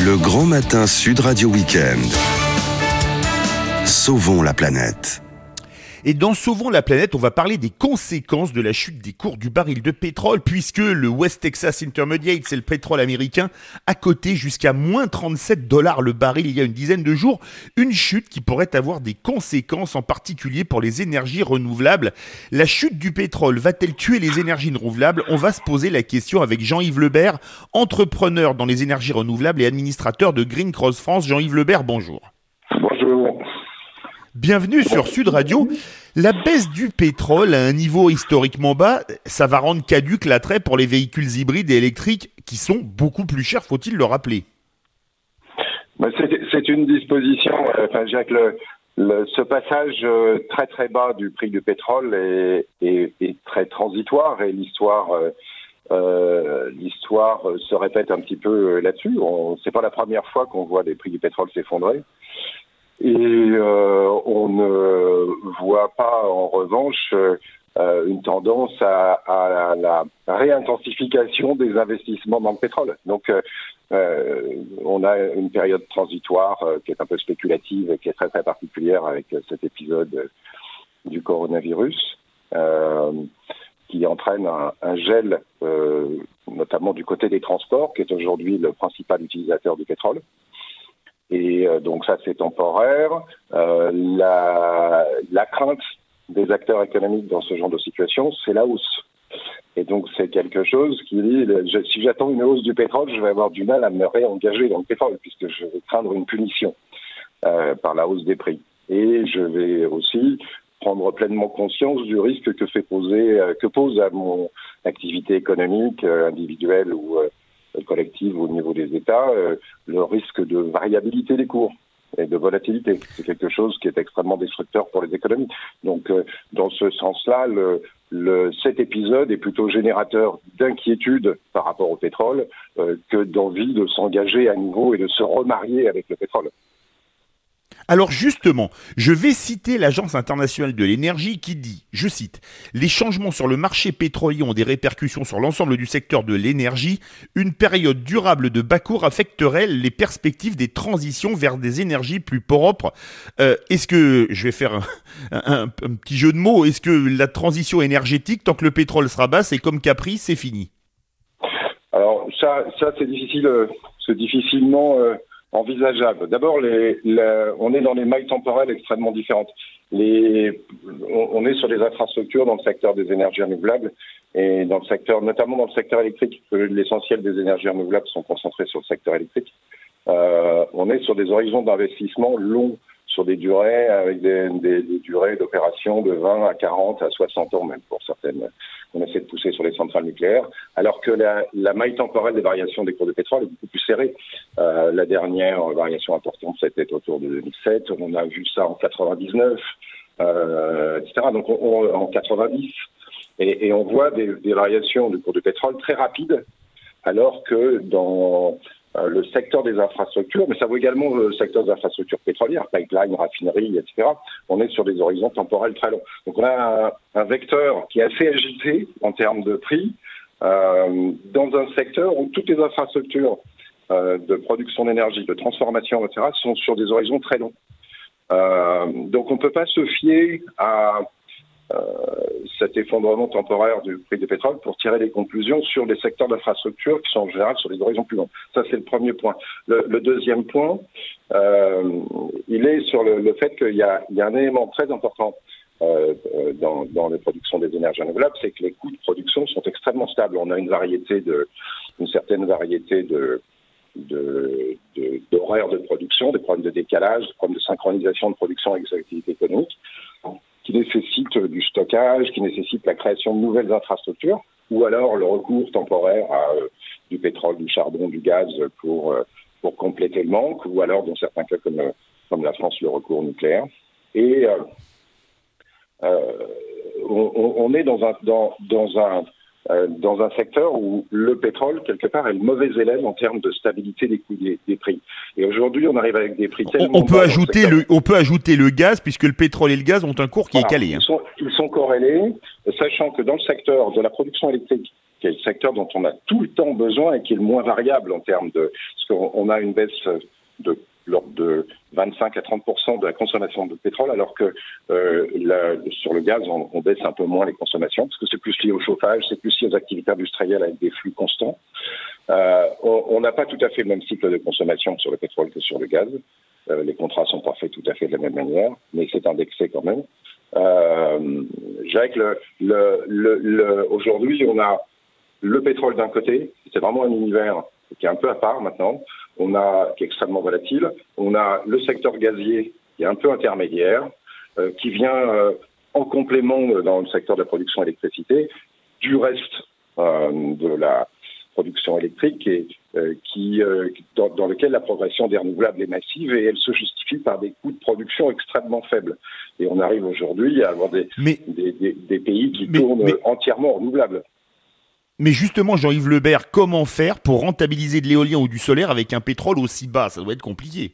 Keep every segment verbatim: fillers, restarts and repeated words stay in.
Le grand matin Sud Radio Week-end. Sauvons la planète. Et dans Sauvons la planète, on va parler des conséquences de la chute des cours du baril de pétrole, puisque le West Texas Intermediate, c'est le pétrole américain, a coté jusqu'à moins trente-sept dollars le baril il y a une dizaine de jours. Une chute qui pourrait avoir des conséquences, en particulier pour les énergies renouvelables. La chute du pétrole va-t-elle tuer les énergies renouvelables ? On va se poser la question avec Jean-Yves Lebert, entrepreneur dans les énergies renouvelables et administrateur de Green Cross France. Jean-Yves Lebert, bonjour. Bonjour. Bienvenue sur Sud Radio. La baisse du pétrole à un niveau historiquement bas, ça va rendre caduque l'attrait pour les véhicules hybrides et électriques qui sont beaucoup plus chers, faut-il le rappeler ? Ben c'est, c'est une disposition, euh, enfin, je dirais que le, le, ce passage euh, très très bas du prix du pétrole est, est, est très transitoire et l'histoire, euh, euh, l'histoire se répète un petit peu là-dessus. On, c'est pas la première fois qu'on voit les prix du pétrole s'effondrer. Et euh, on ne voit pas, en revanche, euh, une tendance à, à la réintensification des investissements dans le pétrole. Donc, euh, on a une période transitoire euh, qui est un peu spéculative et qui est très très particulière avec cet épisode du coronavirus, euh, qui entraîne un, un gel, euh, notamment du côté des transports, qui est aujourd'hui le principal utilisateur du pétrole. Et euh, donc ça, c'est temporaire. Euh, la, la crainte des acteurs économiques dans ce genre de situation, c'est la hausse. Et donc c'est quelque chose qui dit, je, si j'attends une hausse du pétrole, je vais avoir du mal à me réengager dans le pétrole, puisque je vais craindre une punition euh, par la hausse des prix. Et je vais aussi prendre pleinement conscience du risque que fait poser, euh, que pose à mon activité économique euh, individuelle ou euh, collective au niveau des États, euh, le risque de variabilité des cours et de volatilité. C'est quelque chose qui est extrêmement destructeur pour les économies. Donc, euh, dans ce sens-là, le, le, cet épisode est plutôt générateur d'inquiétude par rapport au pétrole euh, que d'envie de s'engager à nouveau et de se remarier avec le pétrole. Alors justement, je vais citer l'Agence internationale de l'énergie qui dit, je cite, « Les changements sur le marché pétrolier ont des répercussions sur l'ensemble du secteur de l'énergie. Une période durable de bas cours affecterait les perspectives des transitions vers des énergies plus propres. Euh, » Est-ce que, je vais faire un, un, un petit jeu de mots, est-ce que la transition énergétique, tant que le pétrole sera bas, c'est comme Capri, c'est fini ? Alors ça, ça c'est difficile, c'est difficilement... Euh... envisageable. D'abord, les, la, on est dans des mailles temporelles extrêmement différentes. Les, on, on est sur des infrastructures dans le secteur des énergies renouvelables et dans le secteur, notamment dans le secteur électrique. L'essentiel des énergies renouvelables sont concentrés sur le secteur électrique. Euh, on est sur des horizons d'investissement longs, sur des durées avec des, des, des durées d'opération de vingt à quarante à soixante ans même pour certaines. On essaie de pousser sur les centrales nucléaires, alors que la, la maille temporelle des variations des cours de pétrole est beaucoup plus serrée. Euh, la dernière variation importante, c'était autour de deux mille sept. On a vu ça en quatre-vingt-dix-neuf, euh, et cetera. Donc on, on, en quatre-vingt-dix, et, et on voit des, des variations du cours de pétrole très rapides, alors que dans euh, le secteur des infrastructures, mais ça vaut également le secteur des infrastructures pétrolières, pipeline, raffinerie, et cetera. On est sur des horizons temporels très longs. Donc on a un, un vecteur qui est assez agité en termes de prix, euh, dans un secteur où toutes les infrastructures euh, de production d'énergie, de transformation, et cetera, sont sur des horizons très longs. Euh, donc on ne peut pas se fier à Euh, cet effondrement temporaire du prix du pétrole pour tirer des conclusions sur les secteurs d'infrastructure qui sont en général sur des horizons plus longs. Ça, c'est le premier point. Le, le deuxième point, euh, il est sur le, le fait qu'il y a, il y a un élément très important euh, dans, dans les productions des énergies renouvelables, c'est que les coûts de production sont extrêmement stables. On a une variété de, une certaine variété de De, de, d'horaires de production, des problèmes de décalage, des problèmes de synchronisation de production avec les activités économiques, qui nécessitent du stockage, qui nécessitent la création de nouvelles infrastructures, ou alors le recours temporaire à euh, du pétrole, du charbon, du gaz pour, euh, pour compléter le manque, ou alors dans certains cas comme, comme la France, le recours nucléaire. Et euh, euh, on, on est dans un, dans, dans un Euh, dans un secteur où le pétrole, quelque part, est le mauvais élève en termes de stabilité des coûts des, des prix. Et aujourd'hui, on arrive avec des prix tellement... On, on, peut ajouter le, on peut ajouter le gaz, puisque le pétrole et le gaz ont un cours qui voilà, est calé. Hein. Ils sont, ils sont corrélés, sachant que dans le secteur de la production électrique, qui qui est le secteur dont on a tout le temps besoin et qui est le moins variable en termes de... Parce qu'on on a une baisse de l'ordre de vingt-cinq à trente pour cent de la consommation de pétrole, alors que euh, la, sur le gaz, on, on baisse un peu moins les consommations, parce que c'est plus lié au chauffage, c'est plus lié aux activités industrielles avec des flux constants. Euh, on n'a pas tout à fait le même cycle de consommation sur le pétrole que sur le gaz. Euh, les contrats sont pas faits tout à fait de la même manière, mais c'est indexé quand même. Euh, je dirais que le, le, le, le, aujourd'hui, on a le pétrole d'un côté, c'est vraiment un univers qui est un peu à part maintenant, on a, qui est extrêmement volatile. On a le secteur gazier qui est un peu intermédiaire, euh, qui vient euh, en complément dans le secteur de la production d'électricité du reste euh, de la production électrique et euh, qui, euh, dans, dans lequel la progression des renouvelables est massive et elle se justifie par des coûts de production extrêmement faibles. Et on arrive aujourd'hui à avoir des, mais, des, des, des pays qui mais, tournent mais, entièrement renouvelables. Mais justement, Jean-Yves Lebert, comment faire pour rentabiliser de l'éolien ou du solaire avec un pétrole aussi bas? Ça doit être compliqué.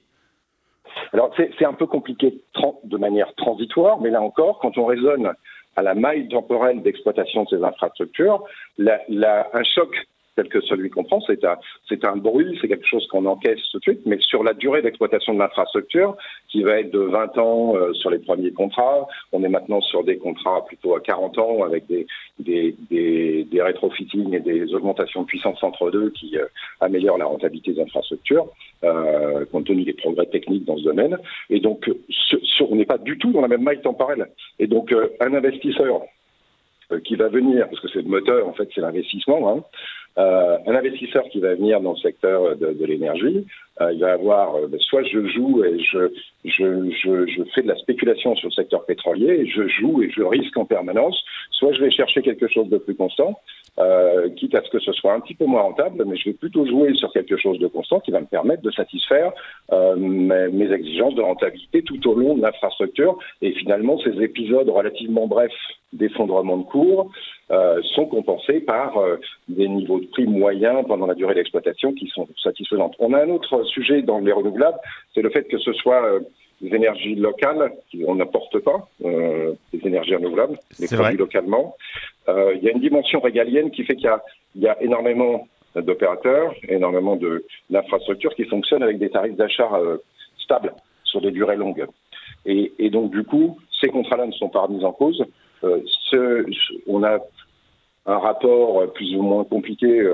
Alors, c'est, c'est un peu compliqué de manière transitoire, mais là encore, quand on raisonne à la maille temporelle d'exploitation de ces infrastructures, la, la, un choc tel que celui qu'on prend, c'est un, c'est un bruit, c'est quelque chose qu'on encaisse tout de suite, mais sur la durée d'exploitation de l'infrastructure, qui va être de vingt ans euh, sur les premiers contrats, on est maintenant sur des contrats plutôt à quarante ans avec des, des, des, des rétrofitting et des augmentations de puissance entre deux qui euh, améliorent la rentabilité des infrastructures, euh, compte tenu des progrès techniques dans ce domaine. Et donc, ce, ce, on n'est pas du tout dans la même maille temporelle. Et donc, euh, un investisseur euh, qui va venir, parce que c'est le moteur, en fait, c'est l'investissement, hein, Euh, un investisseur qui va venir dans le secteur de, de l'énergie, euh, il va avoir, euh, soit je joue et je, je, je, je fais de la spéculation sur le secteur pétrolier, et je joue et je risque en permanence, soit je vais chercher quelque chose de plus constant, euh, quitte à ce que ce soit un petit peu moins rentable, mais je vais plutôt jouer sur quelque chose de constant qui va me permettre de satisfaire euh, mes, mes exigences de rentabilité tout au long de l'infrastructure. Et finalement, ces épisodes relativement brefs d'effondrement de cours euh, sont compensés par euh, des niveaux de prix moyens pendant la durée d'exploitation qui sont satisfaisants. On a un autre sujet dans les renouvelables, c'est le fait que ce soit euh, des énergies locales, on n'apporte pas euh, des énergies renouvelables, les produits localement. Euh, il y a une dimension régalienne qui fait qu'il y a, il y a énormément d'opérateurs, énormément de, d'infrastructures qui fonctionnent avec des tarifs d'achat euh, stables sur des durées longues. Et, et donc, du coup, ces contrats-là ne sont pas remis en cause. Euh, ce, on a un rapport plus ou moins compliqué euh,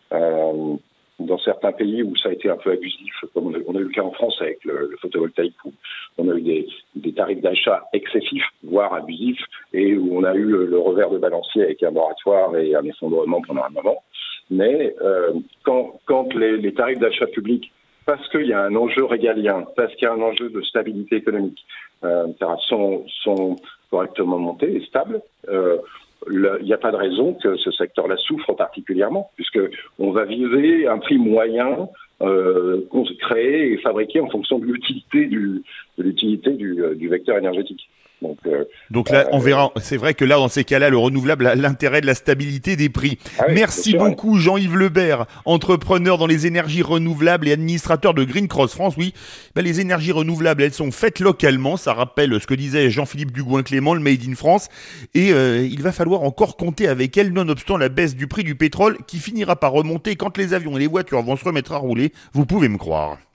euh, dans certains pays où ça a été un peu abusif, comme on a, on a eu le cas en France avec le, le photovoltaïque, où on a eu des, des tarifs d'achat excessifs, voire abusifs, et où on a eu le, le revers de balancier avec un moratoire et un effondrement pendant un moment. Mais euh, quand, quand les, les tarifs d'achat publics, parce qu'il y a un enjeu régalien, parce qu'il y a un enjeu de stabilité économique, euh, sont, sont correctement montés et stables, euh, il n'y a pas de raison que ce secteur-là souffre particulièrement, puisqu'on va viser un prix moyen euh, créé et fabriqué en fonction de l'utilité du, de l'utilité du, du vecteur énergétique. Donc, euh, Donc là, euh, on verra. C'est vrai que là, dans ces cas-là, le renouvelable a l'intérêt de la stabilité des prix. Ah oui, Merci sûr, beaucoup, Jean-Yves Lebert, entrepreneur dans les énergies renouvelables et administrateur de Green Cross France. Oui, ben, les énergies renouvelables, elles sont faites localement. Ça rappelle ce que disait Jean-Philippe Dugouin-Clément, le Made in France. Et euh, il va falloir encore compter avec elles, nonobstant la baisse du prix du pétrole qui finira par remonter quand les avions et les voitures vont se remettre à rouler. Vous pouvez me croire.